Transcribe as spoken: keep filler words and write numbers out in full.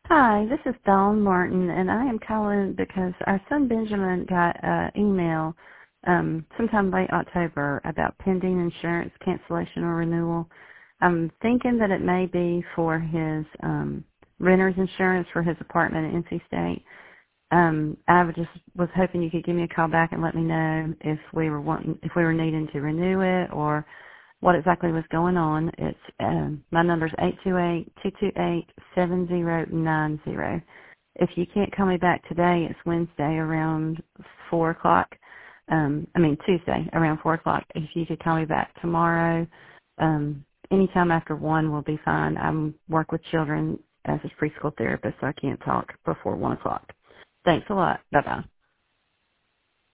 Hi, this is Dawn Martin, and I am calling because our son Benjamin got an email um, sometime late October about pending insurance cancellation or renewal. I'm thinking that it may be for his um, renter's insurance for his apartment in N C State. Um, I would just was hoping you could give me a call back and let me know if we were wanting, if we were needing to renew it or what exactly was going on. It's um, my number's eight two eight, two two eight, seven zero nine zero. If you can't call me back today, it's Wednesday around four o'clock. Um, I mean Tuesday around four o'clock. If you could call me back tomorrow, um, anytime after one will be fine. I work with children as a preschool therapist, so I can't talk before one o'clock. Thanks a lot. Bye bye.